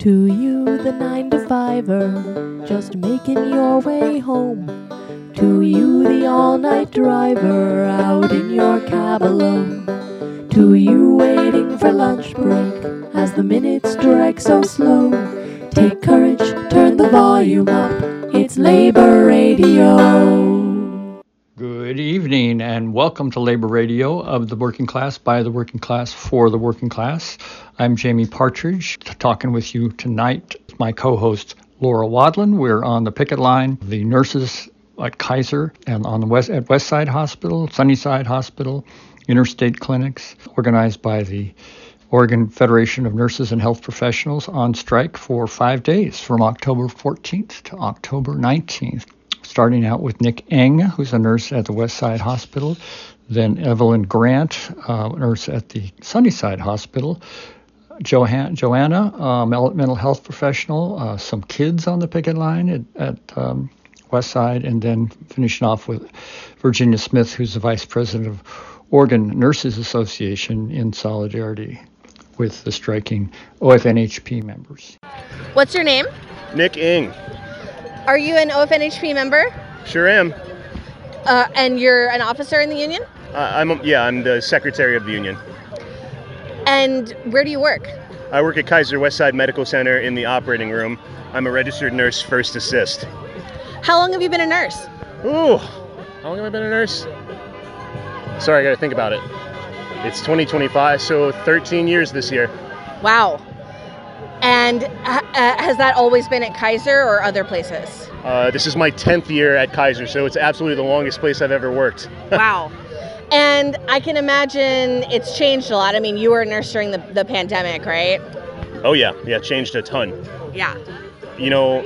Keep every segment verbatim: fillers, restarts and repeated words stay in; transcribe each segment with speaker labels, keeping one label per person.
Speaker 1: To you, the nine to fiver, just making your way home. To you, the all-night driver, out in your cab alone. To you, waiting for lunch break, as the minutes drag so slow. Take courage, turn the volume up, it's Labor Radio.
Speaker 2: Good evening and welcome to Labor Radio of the working class, by the working class, for the working class. I'm Jamie Partridge, talking with you tonight with my co-host Laura Wadlin. We're on the picket line, the nurses at Kaiser and on the west at Westside Hospital, Sunnyside Hospital, Interstate Clinics, organized by the Oregon Federation of Nurses and Health Professionals, on strike for five days from October fourteenth to October nineteenth. Starting out with Nick Eng, who's a nurse at the Westside Hospital, then Evelyn Grant, uh, nurse at the Sunnyside Hospital, Johan- Joanna, uh, mental health professional, uh, some kids on the picket line at, at um, Westside, and then finishing off with Virginia Smith, who's the vice president of Oregon Nurses Association, in solidarity with the striking O F N H P members.
Speaker 3: What's your name?
Speaker 4: Nick Eng.
Speaker 3: Are you an O F N H P member?
Speaker 4: Sure am.
Speaker 3: Uh, and you're an officer in the union?
Speaker 4: Uh, I'm yeah, I'm the secretary of the union.
Speaker 3: And where do you work?
Speaker 4: I work at Kaiser Westside Medical Center in the operating room. I'm a registered nurse, first assist.
Speaker 3: How long have you been a nurse?
Speaker 4: Ooh, how long have I been a nurse? Sorry, I gotta think about it. It's twenty twenty-five, so thirteen years this year.
Speaker 3: Wow. And uh, has that always been at Kaiser or other places?
Speaker 4: Uh, this is my tenth year at Kaiser, so it's absolutely the longest place I've ever worked.
Speaker 3: Wow. And I can imagine it's changed a lot. I mean, you were a nurse during the, the pandemic, right?
Speaker 4: Oh yeah, yeah, changed a ton.
Speaker 3: Yeah.
Speaker 4: You know,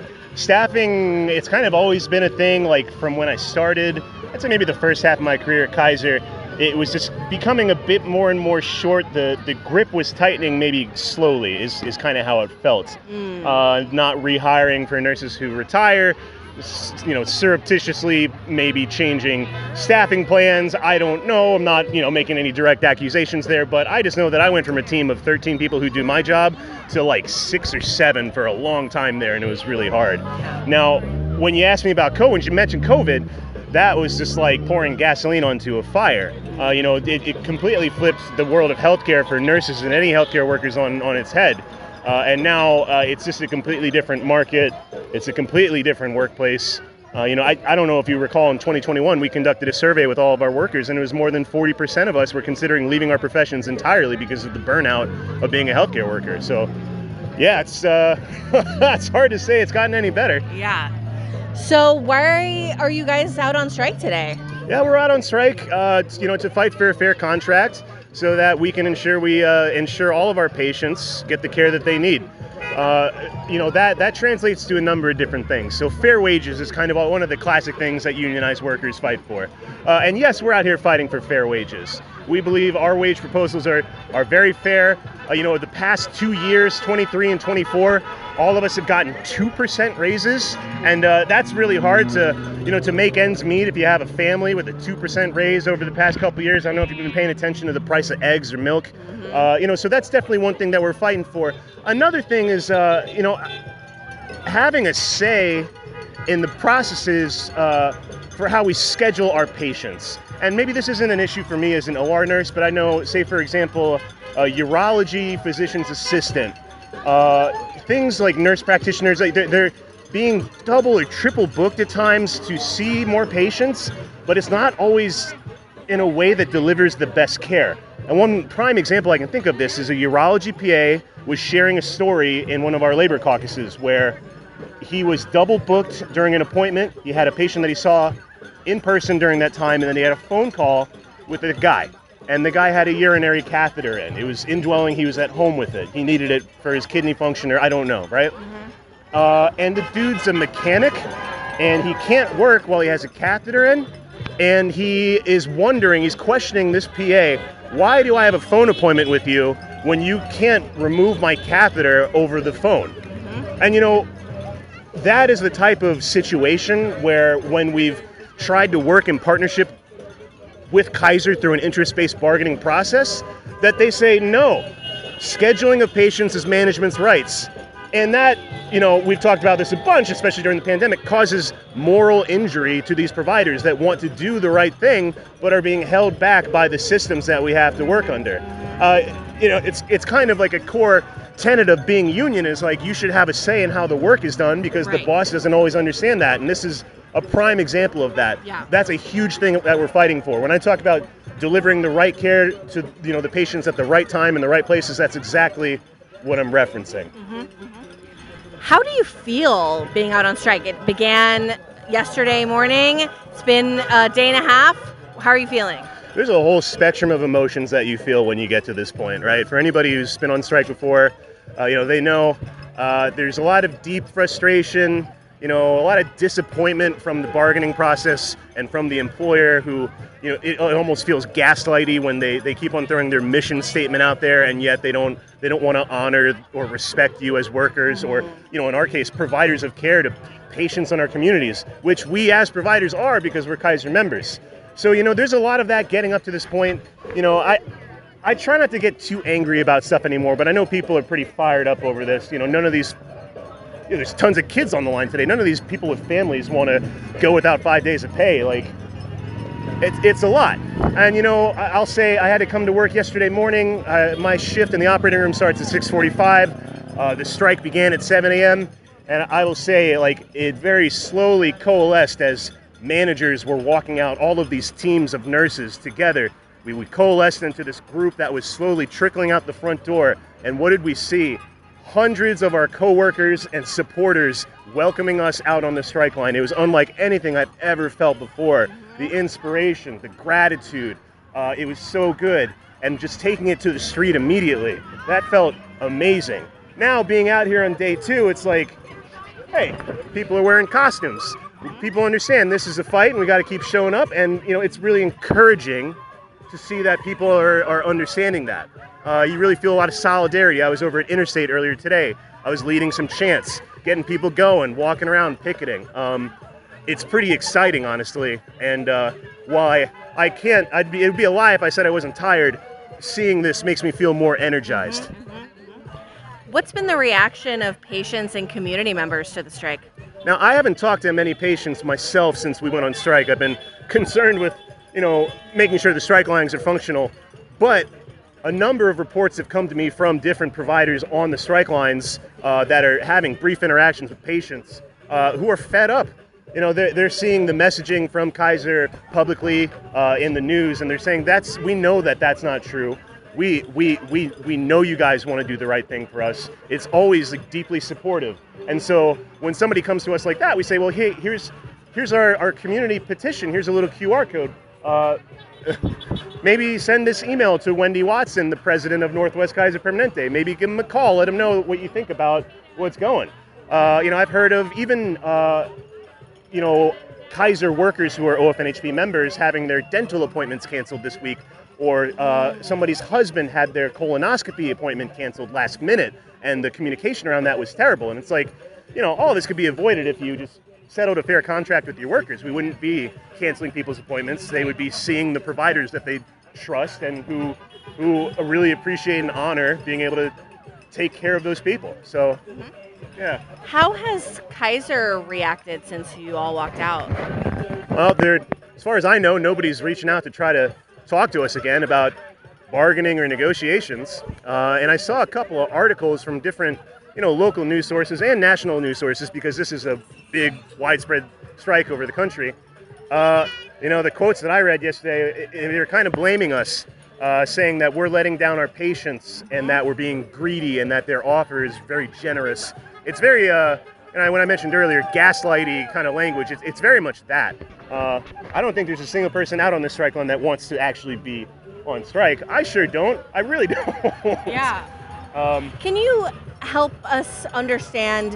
Speaker 4: staffing, it's kind of always been a thing, like from when I started. I'd say maybe the first half of my career at Kaiser, it was just becoming a bit more and more short. The the grip was tightening maybe slowly is, is kind of how it felt. Mm. Uh, not rehiring for nurses who retire, you know, surreptitiously maybe changing staffing plans. I don't know. I'm not, you know, making any direct accusations there, but I just know that I went from a team of thirteen people who do my job to like six or seven for a long time there, and it was really hard. Now, when you asked me about COVID, when you mentioned COVID, that was just like pouring gasoline onto a fire. Uh, you know, it, it completely flipped the world of healthcare for nurses and any healthcare workers on, on its head. Uh, and now uh, it's just a completely different market. It's a completely different workplace. Uh, you know, I, I don't know if you recall, in twenty twenty-one, we conducted a survey with all of our workers, and it was more than forty percent of us were considering leaving our professions entirely because of the burnout of being a healthcare worker. So, yeah, it's uh, it's hard to say it's gotten any better.
Speaker 3: Yeah. So why are you guys out on strike today?
Speaker 4: Yeah, we're out on strike, uh, you know, to fight for a fair contract so that we can ensure we uh, ensure all of our patients get the care that they need. Uh, you know, that, that translates to a number of different things. So fair wages is kind of one of the classic things that unionized workers fight for. Uh, and yes, we're out here fighting for fair wages. We believe our wage proposals are, are very fair. Uh, you know, the past two years, twenty-three and twenty-four, all of us have gotten two percent raises, and uh, that's really hard to, you know, to make ends meet if you have a family with a two percent raise over the past couple of years. I don't know if you've been paying attention to the price of eggs or milk. Uh, you know, so that's definitely one thing that we're fighting for. Another thing is, uh, you know, having a say in the processes uh, for how we schedule our patients. And maybe this isn't an issue for me as an O R nurse, but I know, say, for example, a urology physician's assistant, uh, things like nurse practitioners, like they're, they're being double or triple booked at times to see more patients, but it's not always in a way that delivers the best care. And one prime example I can think of this is a urology P A was sharing a story in one of our labor caucuses where he was double booked during an appointment. He had a patient that he saw in person during that time, and then he had a phone call with a guy. And the guy had a urinary catheter in. It was indwelling. He was at home with it. He needed it for his kidney function, or I don't know, right? Mm-hmm. Uh, and the dude's a mechanic, and he can't work while he has a catheter in. And he is wondering, he's questioning this P A, why do I have a phone appointment with you when you can't remove my catheter over the phone? Mm-hmm. And you know, that is the type of situation where when we've tried to work in partnership with Kaiser through an interest-based bargaining process, that they say, no, scheduling of patients is management's rights. and that, you know, we've talked about this a bunch, especially during the pandemic, causes moral injury to these providers that want to do the right thing, but are being held back by the systems that we have to work under. Uh, you know, it's it's kind of like a core tenet of being union is like you should have a say in how the work is done because
Speaker 3: Right.
Speaker 4: the boss doesn't always understand that. And this is a prime example of that.
Speaker 3: Yeah.
Speaker 4: That's a huge thing that we're fighting for. When I talk about delivering the right care to, you know, the patients at the right time in the right places, that's exactly what I'm referencing.
Speaker 3: How do you feel being out on strike? It began yesterday morning. It's been a day and a half. How are you feeling?
Speaker 4: There's a whole spectrum of emotions that you feel when you get to this point, right? For anybody who's been on strike before, uh, you know, they know uh, there's a lot of deep frustration, you know, a lot of disappointment from the bargaining process and from the employer who, you know, it, it almost feels gaslighty when they, they keep on throwing their mission statement out there and yet they don't they don't want to honor or respect you as workers or, you know, in our case, providers of care to patients in our communities, which we as providers are because we're Kaiser members. So, you know, there's a lot of that getting up to this point. You know, I I try not to get too angry about stuff anymore, but I know people are pretty fired up over this. You know, none of these, you know, there's tons of kids on the line today. None of these people with families want to go without five days of pay. Like, it's it's a lot. And, you know, I- I'll say I had to come to work yesterday morning. Uh, my shift in the operating room starts at six forty-five. Uh, the strike began at seven a.m. And I will say, like, it very slowly coalesced as managers were walking out, all of these teams of nurses together. We, we coalesced into this group that was slowly trickling out the front door. And what did we see? Hundreds of our coworkers and supporters welcoming us out on the strike line. It was unlike anything I've ever felt before. The inspiration, the gratitude, uh, it was so good. And just taking it to the street immediately, that felt amazing. Now being out here on day two, it's like, hey, people are wearing costumes. People understand this is a fight and we got to keep showing up. And, you know, it's really encouraging to see that people are, are understanding that. Uh, you really feel a lot of solidarity. I was over at Interstate earlier today. I was leading some chants, getting people going, walking around, picketing. Um, it's pretty exciting, honestly. And uh, while I, I can't, I'd be, it would be a lie if I said I wasn't tired. Seeing this makes me feel more energized.
Speaker 3: What's been the reaction of patients and community members to the strike?
Speaker 4: Now, I haven't talked to many patients myself since we went on strike. I've been concerned with, you know, making sure the strike lines are functional. But a number of reports have come to me from different providers on the strike lines uh, that are having brief interactions with patients uh, who are fed up. You know, they're, they're seeing the messaging from Kaiser publicly uh, in the news, and they're saying that's we know that that's not true. We we we we know you guys want to do the right thing for us. It's always like, deeply supportive. And so when somebody comes to us like that, we say, well, hey, here's here's our, our community petition. Here's a little Q R code. Uh, maybe send this email to Wendy Watson, the president of Northwest Kaiser Permanente. Maybe give him a call. Let him know what you think about what's going. Uh, you know, I've heard of even, uh, you know, Kaiser workers who are O F N H P members having their dental appointments canceled this week, or uh, somebody's husband had their colonoscopy appointment canceled last minute, and the communication around that was terrible. And it's like, you know, all this could be avoided if you just settled a fair contract with your workers. We wouldn't be canceling people's appointments. They would be seeing the providers that they trust and who who really appreciate and honor being able to take care of those people. So, yeah.
Speaker 3: How has Kaiser reacted since you all walked out?
Speaker 4: Well, there, as far as I know, nobody's reaching out to try to talk to us again about bargaining or negotiations. Uh, and I saw a couple of articles from different, you know, local news sources and national news sources, because this is a big, widespread strike over the country. Uh, you know, the quotes that I read yesterday, they were kind of blaming us, uh, saying that we're letting down our patients and that we're being greedy and that their offer is very generous. It's very, uh, and I, when I mentioned earlier, gaslighty kind of language, it's, it's very much that. Uh, I don't think there's a single person out on the strike line that wants to actually be on strike. I sure don't. I really don't.
Speaker 3: Yeah.
Speaker 4: Um,
Speaker 3: Can you help us understand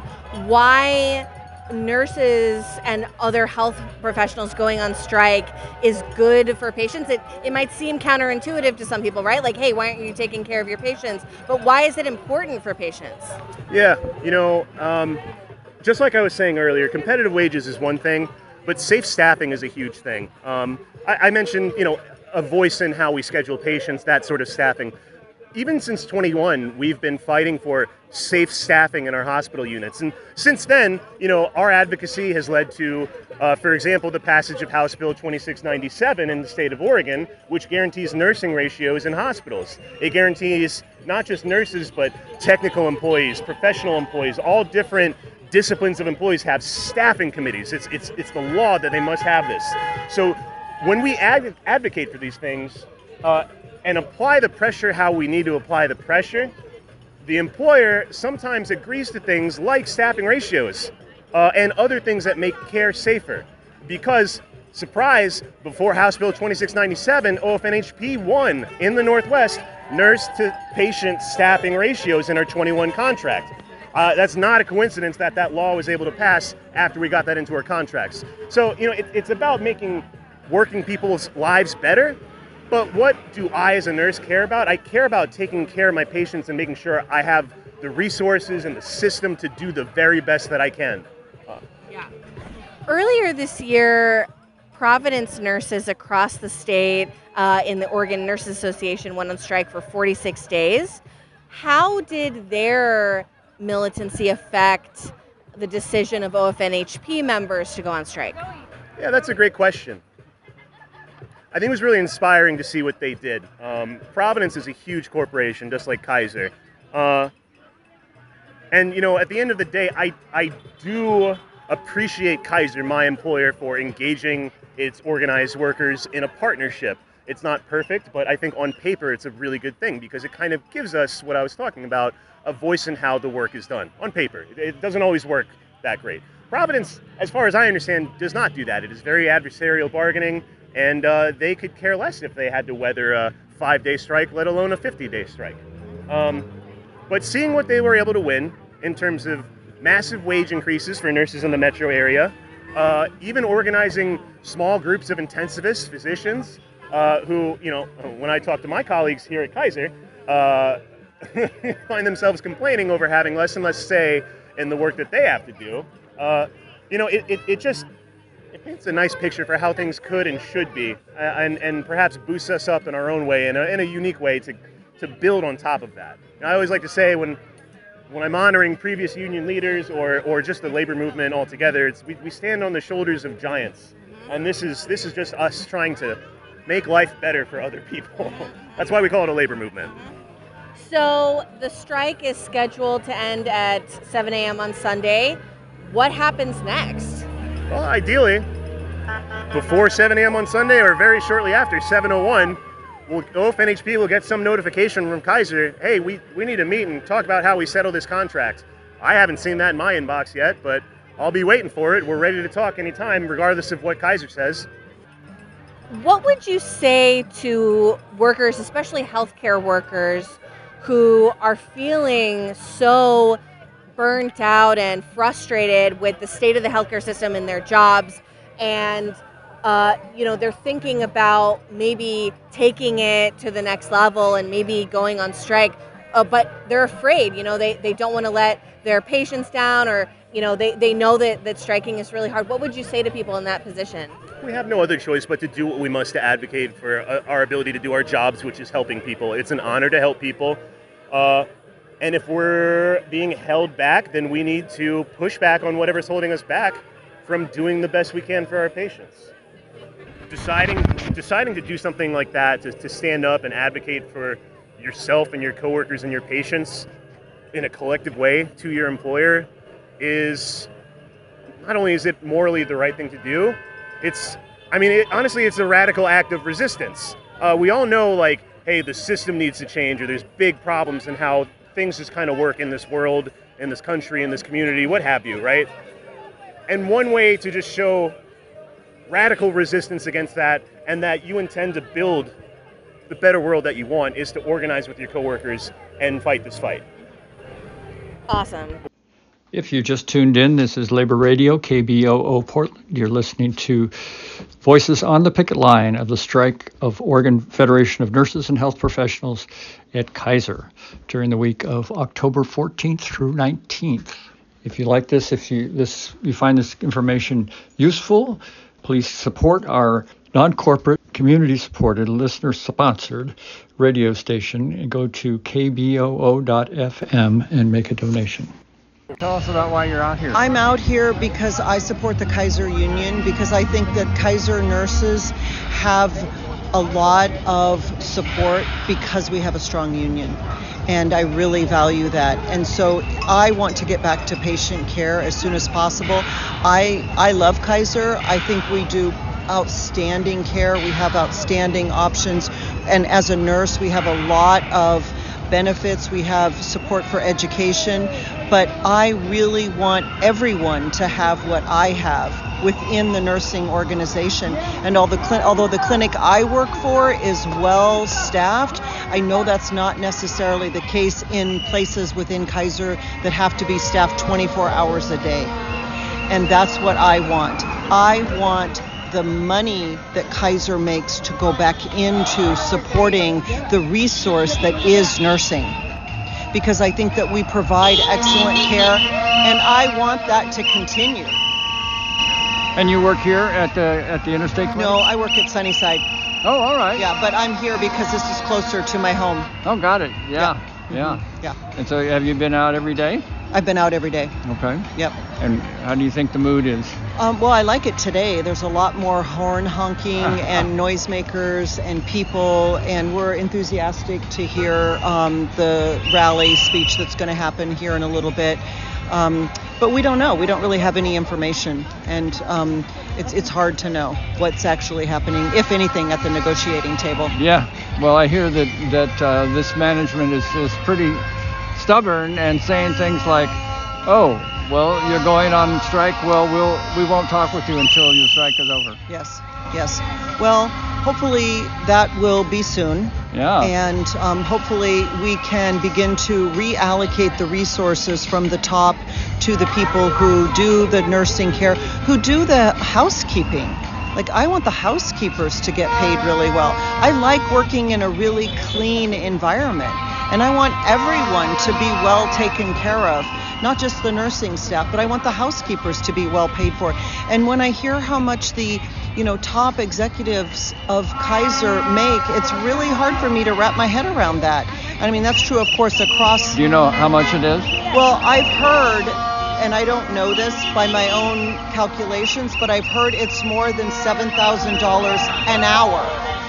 Speaker 3: why nurses and other health professionals going on strike is good for patients? It, it might seem counterintuitive to some people, right? Like, hey, why aren't you taking care of your patients? But why is it important for patients?
Speaker 4: Yeah, you know, um, just like I was saying earlier, competitive wages is one thing, but safe staffing is a huge thing. Um, I, I mentioned, you know, a voice in how we schedule patients, that sort of staffing. even since twenty-one, we've been fighting for safe staffing in our hospital units. And since then, you know, our advocacy has led to, uh, for example, the passage of House Bill twenty-six ninety-seven in the state of Oregon, which guarantees nursing ratios in hospitals. It guarantees not just nurses, but technical employees, professional employees, all different disciplines of employees have staffing committees. It's, it's, it's the law that they must have this. So when we ad- advocate for these things, uh, and apply the pressure how we need to apply the pressure, the employer sometimes agrees to things like staffing ratios uh, and other things that make care safer. Because, surprise, before House Bill twenty-six ninety-seven, O F N H P won in the Northwest nurse-to-patient staffing ratios in our twenty-one contract. Uh, that's not a coincidence that that law was able to pass after we got that into our contracts. So, you know, it, it's about making working people's lives better. But what do I as a nurse care about? I care about taking care of my patients and making sure I have the resources and the system to do the very best that I can. Uh,
Speaker 3: yeah. Earlier this year, Providence nurses across the state uh, in the Oregon Nurses Association went on strike for forty-six days. How did their militancy affect the decision of O F N H P members to go on strike?
Speaker 4: Yeah, that's a great question. I think it was really inspiring to see what they did. Um, Providence is a huge corporation, just like Kaiser. Uh, and, you know, at the end of the day, I, I do appreciate Kaiser, my employer, for engaging its organized workers in a partnership. It's not perfect, but I think on paper it's a really good thing because it kind of gives us what I was talking about, a voice in how the work is done. On paper, it, it doesn't always work that great. Providence, as far as I understand, does not do that. It is very adversarial bargaining. And uh, they could care less if they had to weather a five-day strike, let alone a fifty-day strike. Um, but seeing what they were able to win in terms of massive wage increases for nurses in the metro area, uh, even organizing small groups of intensivists, physicians, uh, who, you know, when I talk to my colleagues here at Kaiser, uh, find themselves complaining over having less and less say in the work that they have to do. Uh, you know, it, it, it just... It paints a nice picture for how things could and should be, and, and perhaps boosts us up in our own way, in a, in a unique way, to, to build on top of that. And I always like to say when when I'm honoring previous union leaders or, or just the labor movement altogether, it's, we, we stand on the shoulders of giants. And this is this is just us trying to make life better for other people. That's why we call it a labor movement.
Speaker 3: So the strike is scheduled to end at seven a.m. on Sunday. What happens next?
Speaker 4: Well, ideally, before seven a.m. on Sunday or very shortly after, seven oh one, we'll, O F N H P will get some notification from Kaiser, hey, we, we need to meet and talk about how we settle this contract. I haven't seen that in my inbox yet, but I'll be waiting for it. We're ready to talk anytime, regardless of what Kaiser says.
Speaker 3: What would you say to workers, especially healthcare workers, who are feeling so burnt out and frustrated with the state of the healthcare system and their jobs, and uh, you know, they're thinking about maybe taking it to the next level and maybe going on strike, uh, but they're afraid, you know, they, they don't want to let their patients down, or, you know, they, they know that, that striking is really hard. What would you say to people in that position?
Speaker 4: We have no other choice but to do what we must to advocate for uh, our ability to do our jobs, which is helping people. It's an honor to help people. Uh, And if we're being held back, then we need to push back on whatever's holding us back from doing the best we can for our patients. Deciding deciding to do something like that, to, to stand up and advocate for yourself and your coworkers and your patients in a collective way to your employer, is not only is it morally the right thing to do, it's, I mean, it, honestly, it's a radical act of resistance. Uh, we all know, like, hey, the system needs to change, or there's big problems in how things just kind of work in this world, in this country, in this community, what have you, right? And one way to just show radical resistance against that, and that you intend to build the better world that you want, is to organize with your coworkers and fight this fight.
Speaker 3: Awesome.
Speaker 2: If you just tuned in, this is Labor Radio, K B O O Portland. You're listening to Voices on the Picket Line of the strike of Oregon Federation of Nurses and Health Professionals at Kaiser during the week of October fourteenth through nineteenth. If you like this, if you this you find this information useful, please support our non-corporate community-supported, listener-sponsored radio station, and go to k b o o dot f m and make a donation. Tell us about why you're out here.
Speaker 5: I'm out here because I support the Kaiser Union, because I think that Kaiser nurses have a lot of support because we have a strong union. And I really value that. And so I want to get back to patient care as soon as possible. I I love Kaiser. I think we do outstanding care. We have outstanding options. And as a nurse, we have a lot of benefits. We have support for education. But I really want everyone to have what I have within the nursing organization. And all the cl- although the clinic I work for is well staffed, I know that's not necessarily the case in places within Kaiser that have to be staffed twenty-four hours a day. And that's what I want. I want the money that Kaiser makes to go back into supporting the resource that is nursing, because I think that we provide excellent care, and I want that to continue.
Speaker 2: And you work here at the at the Interstate Clinic?
Speaker 5: No, I work at Sunnyside.
Speaker 2: Oh, all right.
Speaker 5: Yeah, but I'm here because this is closer to my home.
Speaker 2: Oh, got it. Yeah,
Speaker 5: yeah.
Speaker 2: yeah.
Speaker 5: Mm-hmm. Yeah.
Speaker 2: And so have you been out every day?
Speaker 5: I've been out every day.
Speaker 2: Okay.
Speaker 5: Yep.
Speaker 2: And how do you think the mood is?
Speaker 5: Um, well, I like it today. There's a lot more horn honking and noisemakers and people, and we're enthusiastic to hear um, the rally speech that's going to happen here in a little bit. Um, but we don't know. We don't really have any information, and um, it's it's hard to know what's actually happening, if anything, at the negotiating table.
Speaker 2: Yeah. Well, I hear that that uh, this management is, is pretty stubborn and saying things like, "Oh, well, you're going on strike. Well, we'll we won't talk with you until your strike is over."
Speaker 5: Yes. Yes. Well, hopefully that will be soon.
Speaker 2: Yeah.
Speaker 5: And um, hopefully we can begin to reallocate the resources from the top to the people who do the nursing care, who do the housekeeping. Like, I want the housekeepers to get paid really well. I like working in a really clean environment, and I want everyone to be well taken care of. Not just the nursing staff, but I want the housekeepers to be well paid for. And when I hear how much the, you know, top executives of Kaiser make, it's really hard for me to wrap my head around that. I mean, that's true, of course, across.
Speaker 2: Do you know how much it is?
Speaker 5: Well, I've heard, and I don't know this by my own calculations, but I've heard it's more than seven thousand dollars an hour.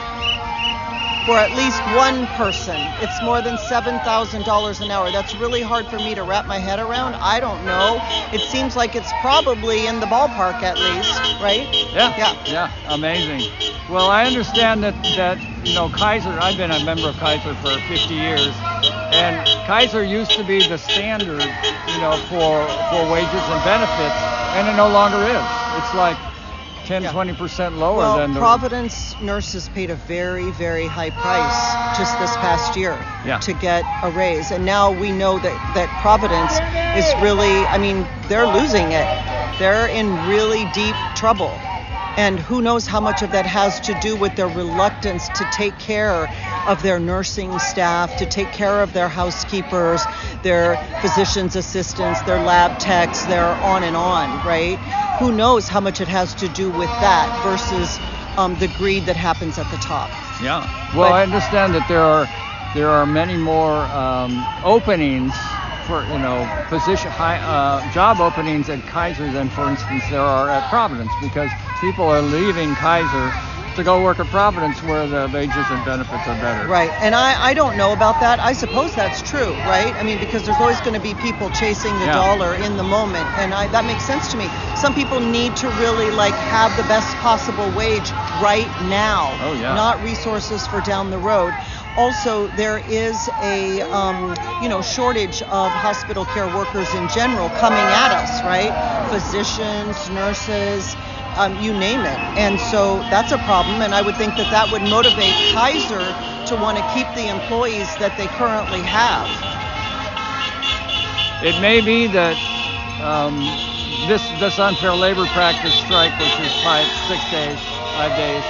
Speaker 5: For at least one person, it's more than seven thousand dollars an hour. That's really hard for me to wrap my head around. I don't know. It seems like it's probably in the ballpark at least, right?
Speaker 2: Yeah.
Speaker 5: Yeah.
Speaker 2: Yeah. Amazing. Well, I understand that, that you know, Kaiser, I've been a member of Kaiser for fifty years, and Kaiser used to be the standard, you know, for, for wages and benefits, and it no longer is. It's like ten,
Speaker 5: Yeah.
Speaker 2: twenty percent lower
Speaker 5: Well,
Speaker 2: than the...
Speaker 5: Providence nurses paid a very, very high price just this past year
Speaker 2: Yeah.
Speaker 5: to get a raise. And now we know that, that Providence is really, I mean, they're losing it. They're in really deep trouble. And who knows how much of that has to do with their reluctance to take care of their nursing staff, to take care of their housekeepers, their physician's assistants, their lab techs, their on and on, right? Who knows how much it has to do with that versus um, the greed that happens at the top.
Speaker 2: Yeah. Well,
Speaker 5: But-
Speaker 2: I understand that there are there are many more um, openings for, you know, position high uh, job openings at Kaiser than, for instance, there are at Providence, because people are leaving Kaiser to go work at Providence where the wages and benefits are better.
Speaker 5: Right, and I, I don't know about that. I suppose that's true, right? I mean, because there's always going to be people chasing the
Speaker 2: Yeah.
Speaker 5: dollar in the moment, and I, that makes sense to me. Some people need to really, like, have the best possible wage right now,
Speaker 2: Oh, yeah.
Speaker 5: not resources for down the road. Also, there is a, um, you know, shortage of hospital care workers in general coming at us, right? Physicians, nurses, um, you name it. And so that's a problem, and I would think that that would motivate Kaiser to want to keep the employees that they currently have.
Speaker 2: It may be that um, this this unfair labor practice strike, which is five, six days, five days,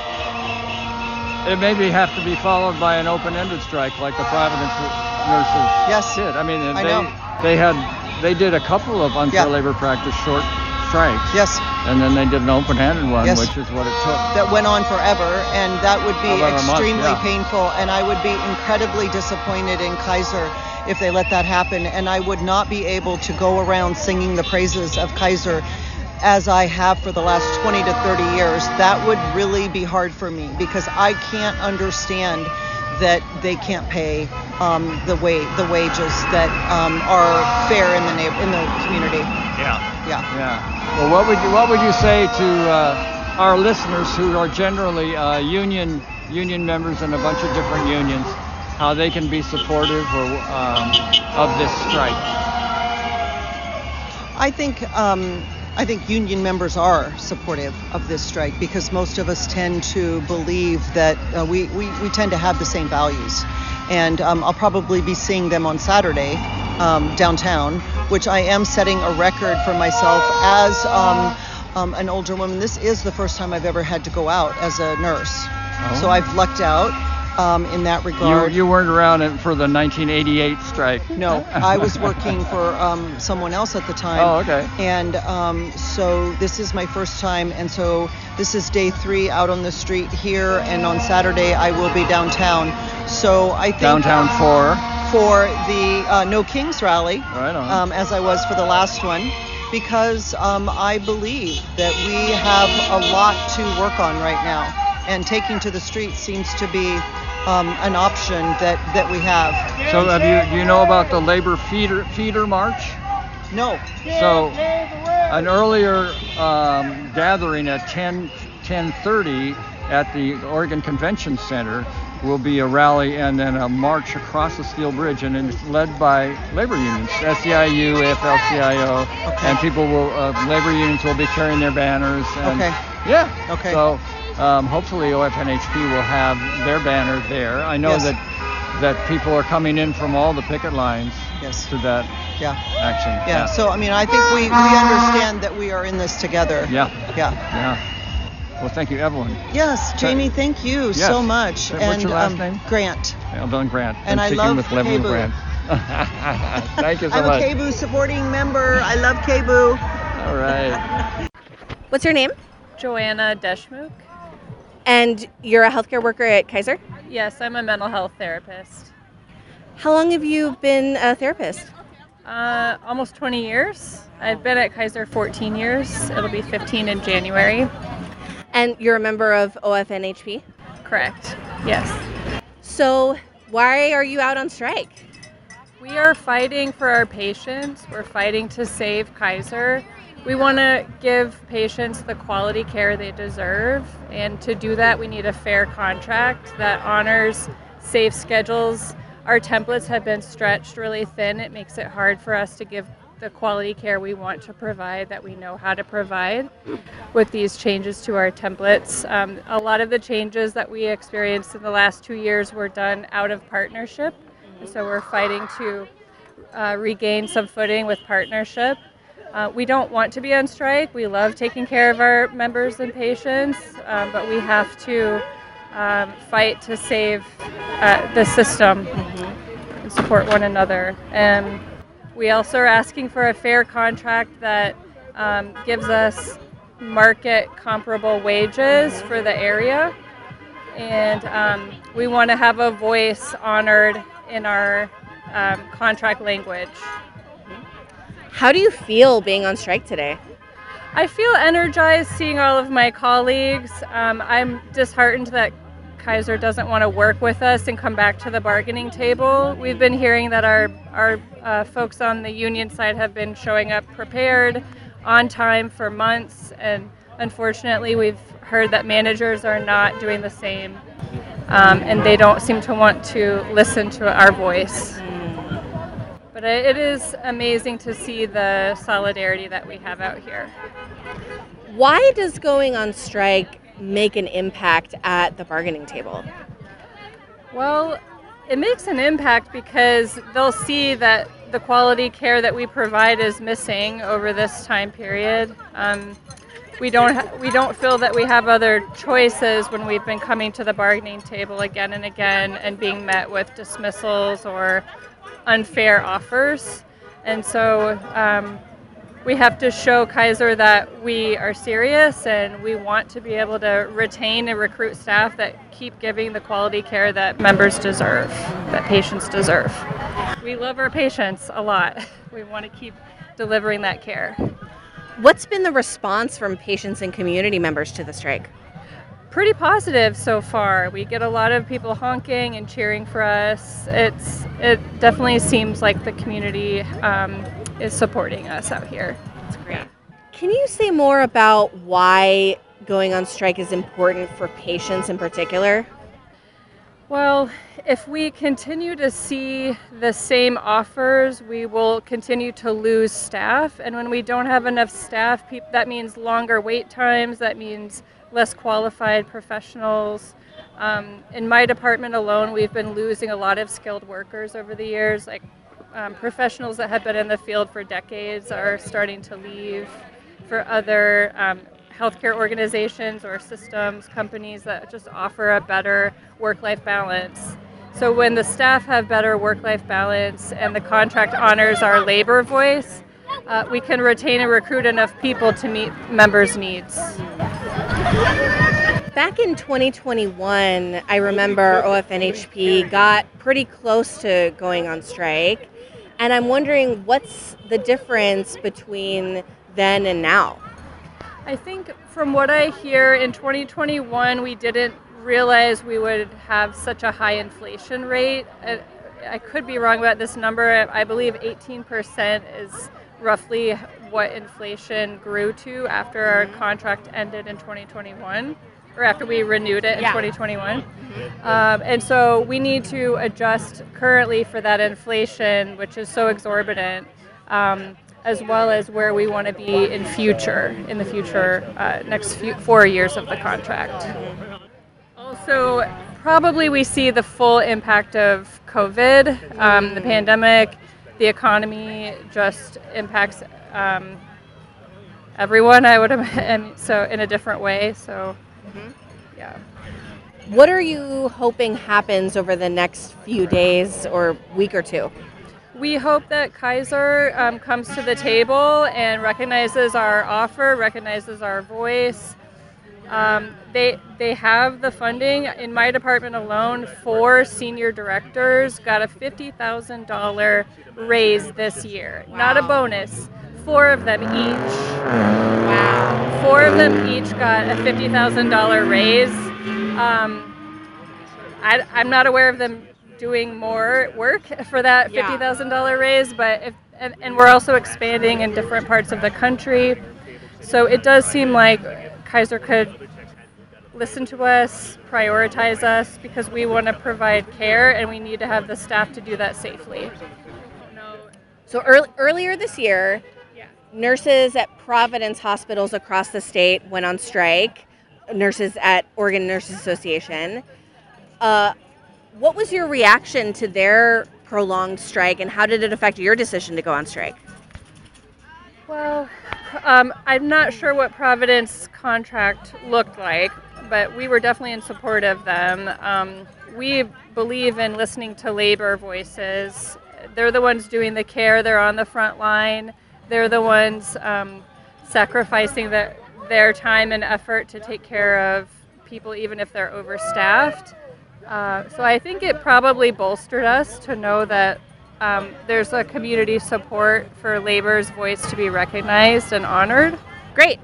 Speaker 2: it maybe have to be followed by an open-ended strike like the Providence nurses
Speaker 5: Yes.
Speaker 2: did. I mean,
Speaker 5: I
Speaker 2: they
Speaker 5: know.
Speaker 2: they had they did a couple of unfair
Speaker 5: Yeah.
Speaker 2: labor practice short
Speaker 6: strike.
Speaker 5: Yes.
Speaker 6: And then they did an open-handed one,
Speaker 5: Yes.
Speaker 6: which is what it took.
Speaker 5: That went on forever, and that would be
Speaker 6: About a month,
Speaker 5: extremely
Speaker 6: yeah.
Speaker 5: painful, and I would be incredibly disappointed in Kaiser if they let that happen, and I would not be able to go around singing the praises of Kaiser as I have for the last twenty to thirty years. That would really be hard for me, because I can't understand that they can't pay um, the wa- the wages that um, are fair in the neighbor- in the community.
Speaker 6: Yeah.
Speaker 5: Yeah.
Speaker 6: Yeah. Well, what would you what would you say to uh, our listeners who are generally uh, union union members in a bunch of different unions, how they can be supportive or, um, of this strike?
Speaker 5: I think um, I think union members are supportive of this strike, because most of us tend to believe that uh, we, we, we tend to have the same values. And um, I'll probably be seeing them on Saturday um, downtown, which I am setting a record for myself as um, um, an older woman. This is the first time I've ever had to go out as a nurse.
Speaker 6: Oh.
Speaker 5: So I've lucked out um, in that
Speaker 6: You,
Speaker 5: regard.
Speaker 6: you weren't around in- for the nineteen eighty-eight strike.
Speaker 5: No, I was working for um, someone else at the time.
Speaker 6: Oh, okay.
Speaker 5: And um, so this is my first time, and so this is day three out on the street here, and on Saturday I will be downtown. So I think
Speaker 6: Downtown for.
Speaker 5: for the uh, No Kings rally,
Speaker 6: Right on.
Speaker 5: um, as I was for the last one, because um, I believe that we have a lot to work on right now, and taking to the streets seems to be um, an option that, that we have.
Speaker 6: So have you do you know about the labor feeder feeder march?
Speaker 5: No.
Speaker 6: So an earlier um, gathering at ten thirty at the Oregon Convention Center will be a rally and then a march across the Steel Bridge, and it's led by labor unions, S E I U, A F L C I O,
Speaker 5: Okay.
Speaker 6: and people will, uh, labor unions will be carrying their banners. And,
Speaker 5: Okay.
Speaker 6: Yeah.
Speaker 5: Okay.
Speaker 6: So um, hopefully O F N H P will have their banner there. I know
Speaker 5: Yes.
Speaker 6: that that people are coming in from all the picket lines
Speaker 5: Yes.
Speaker 6: to that
Speaker 5: Yeah.
Speaker 6: action.
Speaker 5: Yeah. So I mean, I think we, we understand that we are in this together.
Speaker 6: Yeah.
Speaker 5: Yeah.
Speaker 6: Yeah. Well, thank you, Evelyn.
Speaker 5: Yes, Jamie, thank you
Speaker 6: Yes.
Speaker 5: so much.
Speaker 6: What's
Speaker 5: and
Speaker 6: your last
Speaker 5: um,
Speaker 6: name?
Speaker 5: Grant.
Speaker 6: Evelyn Grant.
Speaker 5: And
Speaker 6: Been
Speaker 5: I
Speaker 6: speaking
Speaker 5: love
Speaker 6: with Evelyn
Speaker 5: K B U.
Speaker 6: Grant. Thank you so
Speaker 5: I'm
Speaker 6: much.
Speaker 5: a K B U supporting member. I love K B U.
Speaker 6: All right.
Speaker 3: What's your name?
Speaker 7: Joanna Deschmuk.
Speaker 3: And you're a healthcare worker at Kaiser?
Speaker 7: Yes, I'm a mental health therapist.
Speaker 3: How long have you been a therapist?
Speaker 7: Uh, almost twenty years. I've been at Kaiser fourteen years. It'll be fifteen in January.
Speaker 3: And you're a member of O F N H P?
Speaker 7: Correct. Yes.
Speaker 3: So why are you out on strike?
Speaker 7: We are fighting for our patients. We're fighting to save Kaiser. We want to give patients the quality care they deserve, and to do that we need a fair contract that honors safe schedules. Our templates have been stretched really thin. It makes it hard for us to give the quality care we want to provide, that we know how to provide with these changes to our templates. Um, a lot of the changes that we experienced in the last two years were done out of partnership, and so we're fighting to uh, regain some footing with partnership. Uh, we don't want to be on strike. We love taking care of our members and patients, um, but we have to um, fight to save uh, the system and support one another. And we also are asking for a fair contract that um, gives us market comparable wages for the area. And um, we want to have a voice honored in our um, contract language.
Speaker 3: How do you feel being on strike today?
Speaker 7: I feel energized seeing all of my colleagues. Um, I'm disheartened that Kaiser doesn't want to work with us and come back to the bargaining table. We've been hearing that our, our uh, folks on the union side have been showing up prepared, on time for months, and unfortunately we've heard that managers are not doing the same, um, and they don't seem to want to listen to our voice. But it is amazing to see the solidarity that we have out here.
Speaker 3: Why does going on strike make an impact at the bargaining table?
Speaker 7: Well, it makes an impact because they'll see that the quality care that we provide is missing over this time period. Um, we don't ha- we don't feel that we have other choices when we've been coming to the bargaining table again and again and being met with dismissals or unfair offers. And so um, we have to show Kaiser that we are serious and we want to be able to retain and recruit staff that keep giving the quality care that members deserve, that patients deserve. We love our patients a lot. We want to keep delivering that care.
Speaker 3: What's been the response from patients and community members to the strike?
Speaker 7: Pretty positive so far. We get a lot of people honking and cheering for us. It's it definitely seems like the community um, is supporting us out here.
Speaker 3: That's great. Can you say more about why going on strike is important for patients in particular?
Speaker 7: Well, if we continue to see the same offers, we will continue to lose staff. And when we don't have enough staff, pe- that means longer wait times. That means less qualified professionals. Um, in my department alone, we've been losing a lot of skilled workers over the years. Like um, professionals that have been in the field for decades are starting to leave for other um, healthcare organizations or systems, companies that just offer a better work-life balance. So when the staff have better work-life balance and the contract honors our labor voice, uh, we can retain and recruit enough people to meet members' needs.
Speaker 3: Back in twenty twenty-one, I remember O F N H P got pretty close to going on strike, and I'm wondering what's the difference between then and now?
Speaker 7: I think from what I hear, in twenty twenty-one, we didn't realize we would have such a high inflation rate. I, I could be wrong about this number. I believe eighteen percent is roughly what inflation grew to after our contract ended in twenty twenty-one, or after we renewed it in yeah. twenty twenty-one. Mm-hmm. Um, and so we need to adjust currently for that inflation, which is so exorbitant. Um, as well as where we want to be in future, in the future, uh, next few, four years of the contract. Also, probably we see the full impact of COVID, um, the pandemic, the economy just impacts um, everyone, I would imagine, so in a different way, so, mm-hmm. yeah.
Speaker 3: What are you hoping happens over the next few days or week or two?
Speaker 7: We hope that Kaiser um, comes to the table and recognizes our offer, recognizes our voice. Um, they they have the funding. In my department alone, four senior directors got a fifty thousand dollars raise this year. Wow. Not a bonus. Four of them each. Wow. Four of them each got a fifty thousand dollars raise. Um, I, I'm not aware of them doing more work for that fifty thousand dollars raise, but if and, and we're also expanding in different parts of the country. So it does seem like Kaiser could listen to us, prioritize us, because we want to provide care and we need to have the staff to do that safely.
Speaker 3: So early, earlier this year, yeah. nurses at Providence hospitals across the state went on strike, nurses at Oregon Nurses Association. Uh, What was your reaction to their prolonged strike, and how did it affect your decision to go on strike?
Speaker 7: Well, um, I'm not sure what Providence contract looked like, but we were definitely in support of them. Um, we believe in listening to labor voices. They're the ones doing the care. They're on the front line. They're the ones um, sacrificing the, their time and effort to take care of people, even if they're overstaffed. Uh, so I think it probably bolstered us to know that um, there's a community support for labor's voice to be recognized and honored.
Speaker 3: Great.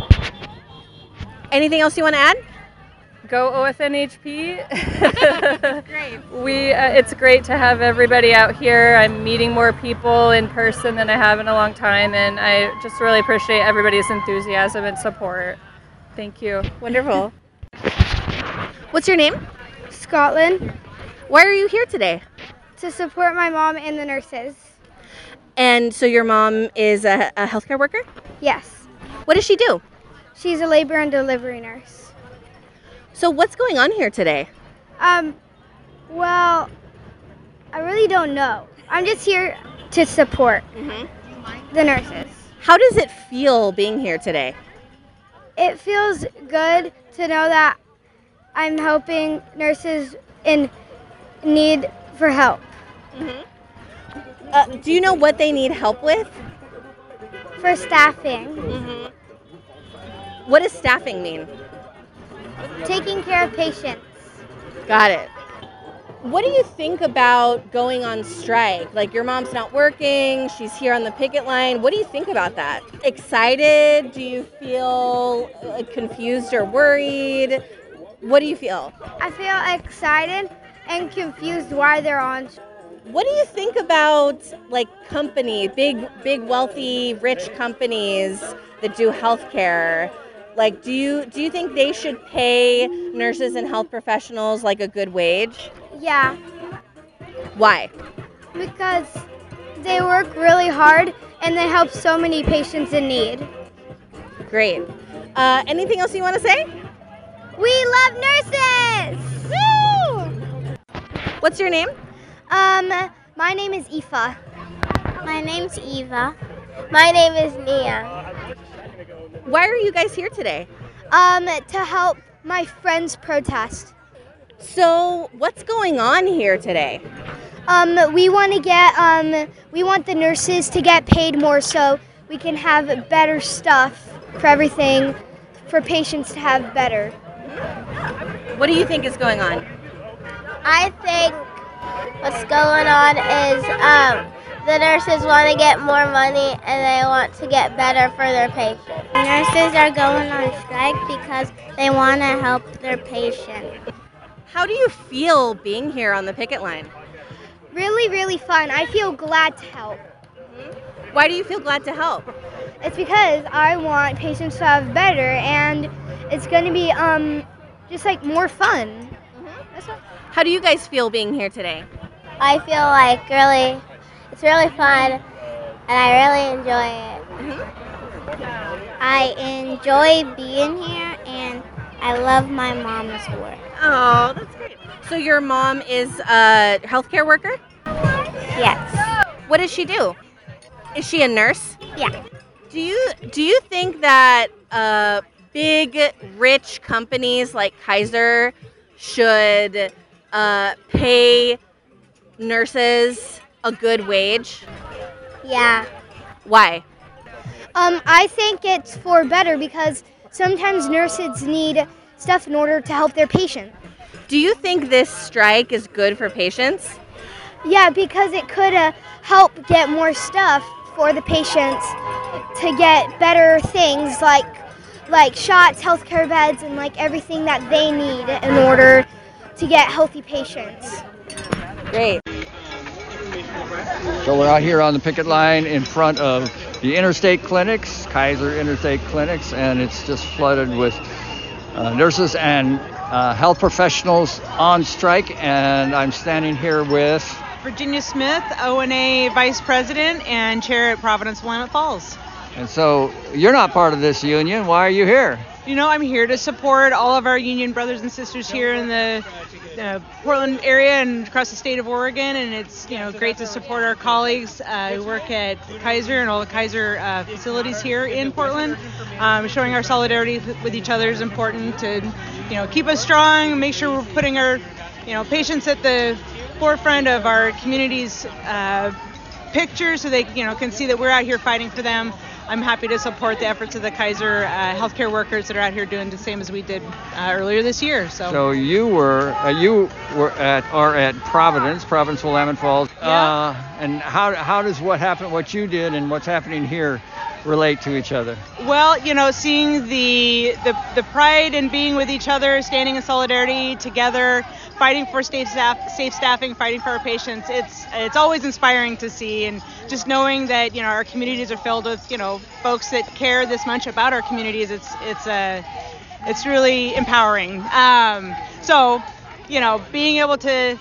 Speaker 3: Anything else you want to add?
Speaker 7: Go O F N H P.
Speaker 3: Great.
Speaker 7: We, uh, it's great to have everybody out here. I'm meeting more people in person than I have in a long time, and I just really appreciate everybody's enthusiasm and support. Thank you.
Speaker 3: Wonderful. What's your name?
Speaker 8: Scotland.
Speaker 3: Why are you here today?
Speaker 8: To support my mom and the nurses.
Speaker 3: And so your mom is a, a healthcare worker?
Speaker 8: Yes.
Speaker 3: What does she do?
Speaker 8: She's a labor and delivery nurse.
Speaker 3: So what's going on here today?
Speaker 8: Um, well, I really don't know. I'm just here to support mm-hmm. the nurses.
Speaker 3: How does it feel being here today?
Speaker 8: It feels good to know that I'm helping nurses in need for help.
Speaker 3: Mm-hmm. Uh, do you know what they need help with?
Speaker 8: For staffing.
Speaker 3: Mm-hmm. What does staffing mean?
Speaker 8: Taking care of patients.
Speaker 3: Got it. What do you think about going on strike? Like, your mom's not working, she's here on the picket line. What do you think about that? Excited? Do you feel uh, confused or worried? What do you feel?
Speaker 8: I feel excited and confused why they're on.
Speaker 3: What do you think about, like, company, big, big, wealthy, rich companies that do healthcare? Like, do you do you think they should pay nurses and health professionals like a good wage?
Speaker 8: Yeah.
Speaker 3: Why?
Speaker 8: Because they work really hard and they help so many patients in need.
Speaker 3: Great. Uh, anything else you want to say?
Speaker 8: We love nurses! Woo!
Speaker 3: What's your name?
Speaker 8: Um, my name is Aoife. My name's Eva. My name is Nia.
Speaker 3: Why are you guys here today?
Speaker 8: Um, to help my friends protest.
Speaker 3: So, what's going on here today?
Speaker 8: Um, we want to get, um, we want the nurses to get paid more so we can have better stuff for everything, for patients to have better.
Speaker 3: What do you think is going on?
Speaker 9: I think what's going on is um, the nurses want to get more money and they want to get better for their patients.
Speaker 8: Nurses are going on strike because they want to help their patients.
Speaker 3: How do you feel being here on the picket line?
Speaker 8: Really, really fun. I feel glad to help.
Speaker 3: Why do you feel glad to help?
Speaker 8: It's because I want patients to have better, and it's going to be um, just like more fun. Mm-hmm. That's what...
Speaker 3: How do you guys feel being here today?
Speaker 9: I feel like really, it's really fun, and I really enjoy it.
Speaker 8: Mm-hmm. I enjoy being here, and I love my mom's work.
Speaker 3: Oh, that's great. So your mom is a healthcare worker?
Speaker 8: Yes.
Speaker 3: What does she do? Is she a nurse?
Speaker 8: Yeah.
Speaker 3: Do you do you think that uh, big, rich companies like Kaiser should uh, pay nurses a good wage?
Speaker 8: Yeah.
Speaker 3: Why?
Speaker 8: Um, I think it's for better because sometimes nurses need stuff in order to help their patient.
Speaker 3: Do you think this strike is good for patients?
Speaker 8: Yeah, because it could uh, help get more stuff for the patients to get better things like like shots, healthcare beds, and like everything that they need in order to get healthy patients.
Speaker 3: Great.
Speaker 6: So we're out here on the picket line in front of the Interstate Clinics, Kaiser Interstate Clinics, and it's just flooded with uh, nurses and uh, health professionals on strike. And I'm standing here with
Speaker 10: Virginia Smith, O N A Vice President and Chair at Providence Willamette Falls.
Speaker 6: And so you're not part of this union. Why are you here?
Speaker 10: You know, I'm here to support all of our union brothers and sisters here in the uh, Portland area and across the state of Oregon, and it's, you know, great to support our colleagues uh, who work at Kaiser and all the Kaiser uh, facilities here in Portland. Um, showing our solidarity with each other is important to, you know, keep us strong, make sure we're putting our, you know, patients at the forefront of our community's uh, picture so they, you know, can see that we're out here fighting for them. I'm happy to support the efforts of the Kaiser uh, healthcare workers that are out here doing the same as we did uh, earlier this year. So,
Speaker 6: so you were uh, you were at are at Providence, Providence Willamette Falls.
Speaker 10: Yeah.
Speaker 6: Uh, and how how does what happened, what you did, and what's happening here relate to each other?
Speaker 10: Well, you know, seeing the the the pride in being with each other, standing in solidarity together, fighting for safe staff, safe staffing, fighting for our patients. It's it's always inspiring to see, and just knowing that, you know, our communities are filled with, you know, folks that care this much about our communities. It's it's a uh, it's really empowering. Um, so, you know, being able to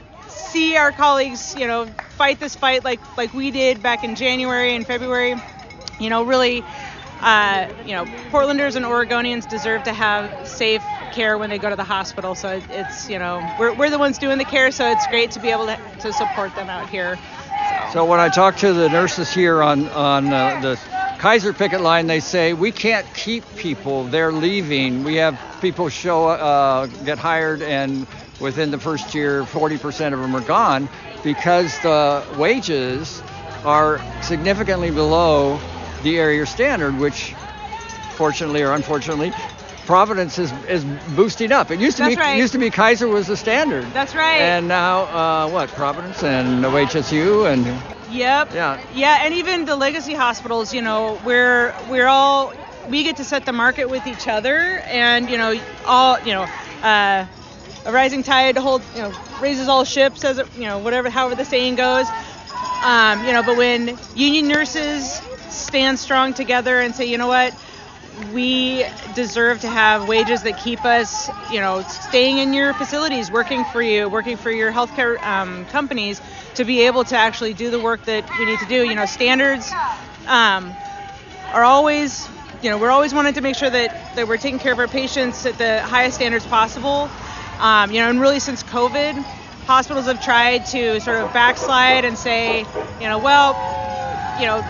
Speaker 10: see our colleagues, you know, fight this fight like like we did back in January and February. You know, really, uh, you know, Portlanders and Oregonians deserve to have safe care when they go to the hospital. So it, it's, you know, we're we're the ones doing the care, so it's great to be able to, to support them out here. So.
Speaker 6: so when I talk to the nurses here on, on uh, the Kaiser picket line, they say, we can't keep people, they're leaving. We have people show uh, get hired, and within the first year, forty percent of them are gone because the wages are significantly below the area standard, which fortunately or unfortunately, Providence is, is boosting up. It used to
Speaker 10: That's
Speaker 6: be
Speaker 10: right.
Speaker 6: used to be Kaiser was the standard.
Speaker 10: That's right.
Speaker 6: And now uh, what? Providence and O H S U and
Speaker 10: Yep.
Speaker 6: yeah.
Speaker 10: Yeah, and even the legacy hospitals, you know, we're we're all we get to set the market with each other, and you know, all you know, uh, a rising tide hold you know raises all ships, as it, you know, whatever however the saying goes. Um, you know, but when union nurses stand strong together and say, you know what, we deserve to have wages that keep us, you know, staying in your facilities, working for you, working for your healthcare um, companies, to be able to actually do the work that we need to do. You know, standards um, are always, you know, we're always wanting to make sure that, that we're taking care of our patients at the highest standards possible. Um, you know, and really since COVID, hospitals have tried to sort of backslide and say, you know, well, you know,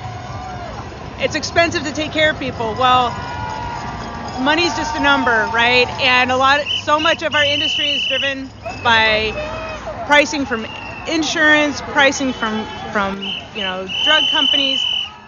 Speaker 10: it's expensive to take care of people. Well, money's just a number, right? And a lot, so much of our industry is driven by pricing from insurance, pricing from, from you know, drug companies.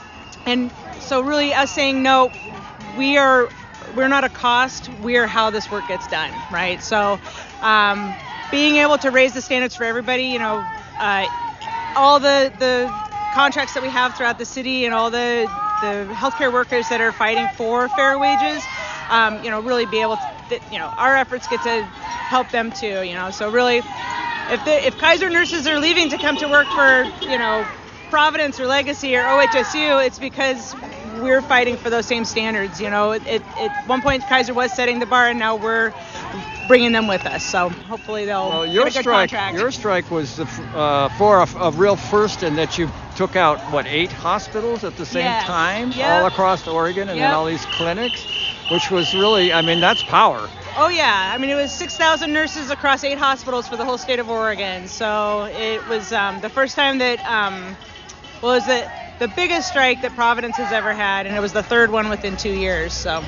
Speaker 10: And so really us saying, no, we are, we're not a cost, we're how this work gets done, right? So um, being able to raise the standards for everybody, you know, uh, all the, the contracts that we have throughout the city and all the the healthcare workers that are fighting for fair wages, um, you know, really be able to, you know, our efforts get to help them too, you know. So really, if the, if Kaiser nurses are leaving to come to work for, you know, Providence or Legacy or O H S U, it's because we're fighting for those same standards. You know, it, it, at one point Kaiser was setting the bar, and now we're bringing them with us. So hopefully they'll
Speaker 6: well, your
Speaker 10: get a good
Speaker 6: strike,
Speaker 10: contract.
Speaker 6: Your strike was the, uh, for a, a real first in that you took out, what, eight hospitals at the same
Speaker 10: Yes.
Speaker 6: time,
Speaker 10: Yep.
Speaker 6: all across Oregon, and
Speaker 10: Yep.
Speaker 6: then all these clinics, which was really, I mean, that's power.
Speaker 10: Oh yeah, I mean it was six thousand nurses across eight hospitals for the whole state of Oregon. So it was um, the first time that, um, well, it was the, the biggest strike that Providence has ever had, and it was the third one within two years. So.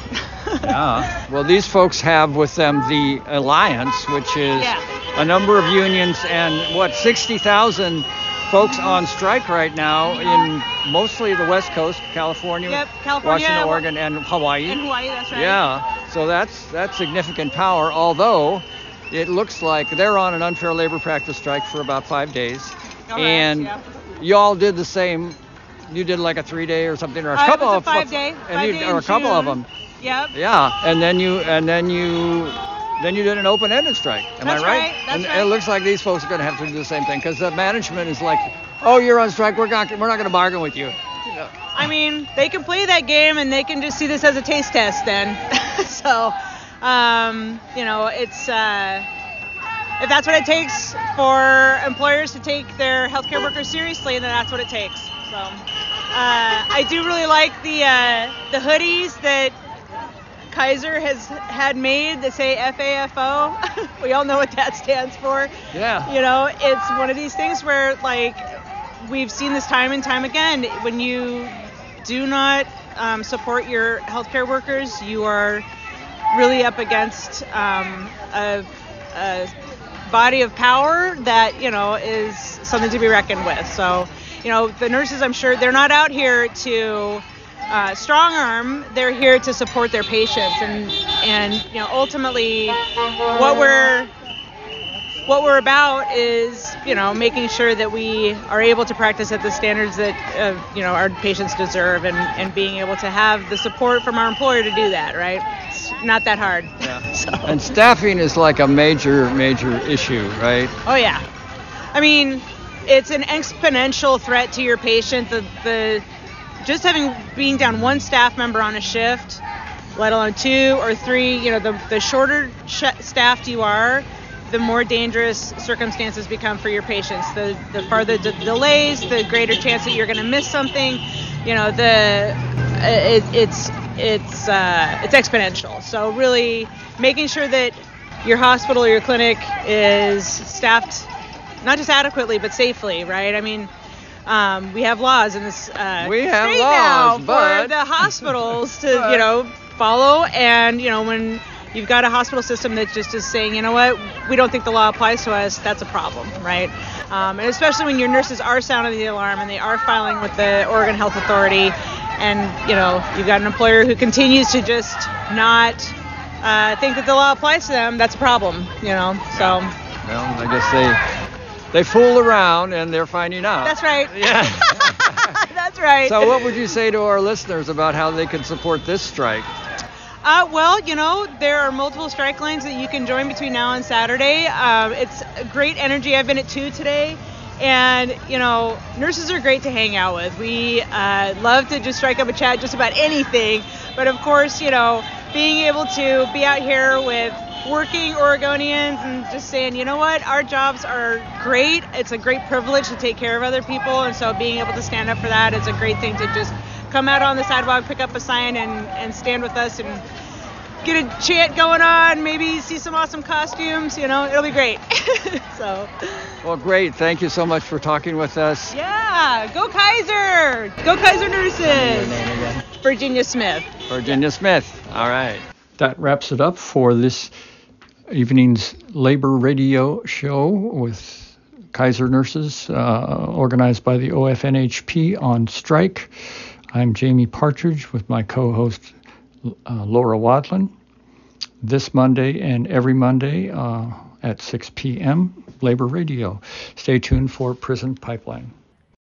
Speaker 6: Yeah. Well, these folks have with them the Alliance, which is
Speaker 10: Yeah.
Speaker 6: a number of unions and what, sixty thousand folks on strike right now in mostly the West Coast, California,
Speaker 10: Yep, California,
Speaker 6: Washington, Oregon, and Hawaii.
Speaker 10: In Hawaii, that's right.
Speaker 6: Yeah. So that's that's significant power. Although it looks like they're on an unfair labor practice strike for about five days,
Speaker 10: Correct,
Speaker 6: and
Speaker 10: yep.
Speaker 6: y'all did the same. You did like a three-day or something, or a
Speaker 10: Uh, it
Speaker 6: couple
Speaker 10: was a
Speaker 6: of
Speaker 10: five-day,
Speaker 6: and
Speaker 10: five
Speaker 6: you,
Speaker 10: day
Speaker 6: or
Speaker 10: in
Speaker 6: a couple of
Speaker 10: June.
Speaker 6: them.
Speaker 10: Yep.
Speaker 6: Yeah, and then you and then you then you did an open-ended strike. Am
Speaker 10: That's
Speaker 6: I right?
Speaker 10: right, that's
Speaker 6: and
Speaker 10: right.
Speaker 6: it looks like these folks are going to have to do the same thing because the management is like, "Oh, you're on strike. We're not we're not going to bargain with you." You know.
Speaker 10: I mean, they can play that game and they can just see this as a taste test then. So, um, you know, it's uh, if that's what it takes for employers to take their healthcare workers seriously, then that's what it takes. So, uh, I do really like the uh, the hoodies that Kaiser has had made that say F A F O. We all know what that stands for.
Speaker 6: Yeah.
Speaker 10: You know, it's one of these things where, like, we've seen this time and time again. When you do not um, support your healthcare workers, you are really up against um, a, a body of power that, you know, is something to be reckoned with. So, you know, the nurses, I'm sure, they're not out here to uh, strong arm. They're here to support their patients, and and you know, ultimately, what we're what we're about is, you know, making sure that we are able to practice at the standards that uh, you know, our patients deserve, and and being able to have the support from our employer to do that. Right? It's not that hard.
Speaker 6: Yeah.
Speaker 10: So.
Speaker 6: And staffing is like a major major issue, right?
Speaker 10: Oh yeah. I mean, it's an exponential threat to your patient. The the just having being down one staff member on a shift, let alone two or three, you know, the the shorter sh- staffed you are, the more dangerous circumstances become for your patients. The the farther the delays, the greater chance that you're going to miss something. You know, the it, it's it's uh, it's exponential. So really making sure that your hospital or your clinic is staffed not just adequately but safely, right? I mean, um, we have laws in this uh,
Speaker 6: We have
Speaker 10: state
Speaker 6: laws,
Speaker 10: now
Speaker 6: but-
Speaker 10: for the hospitals to you know follow. And you know, when you've got a hospital system that just is saying, you know what, we don't think the law applies to us, that's a problem, right? Um, and especially when your nurses are sounding the alarm and they are filing with the Oregon Health Authority, and you know, you've got an employer who continues to just not uh, think that the law applies to them, that's a problem, you know. So.
Speaker 6: Well, I guess they they fool around and they're finding out.
Speaker 10: That's right.
Speaker 6: Yeah.
Speaker 10: That's right.
Speaker 6: So what would you say to our listeners about how they can support this strike?
Speaker 10: Uh, well, you know, there are multiple strike lines that you can join between now and Saturday. Um, it's great energy. I've been at two today. And, you know, nurses are great to hang out with. We uh, love to just strike up a chat just about anything. But, of course, you know, being able to be out here with working Oregonians and just saying, you know what, our jobs are great. It's a great privilege to take care of other people. And so being able to stand up for that is a great thing to just come out on the sidewalk, pick up a sign, and, and stand with us and get a chant going on, maybe see some awesome costumes, you know, it'll be great. So.
Speaker 6: Well, great. Thank you so much for talking with us.
Speaker 10: Yeah, go Kaiser! Go Kaiser nurses! Virginia Smith.
Speaker 6: Virginia Smith. All right.
Speaker 2: That wraps it up for this evening's labor radio show with Kaiser nurses, uh, organized by the O F N H P on strike. I'm Jamie Partridge with my co-host uh, Laura Wadlin. This Monday and every Monday uh, at six p.m. Labor Radio. Stay tuned for Prison Pipeline.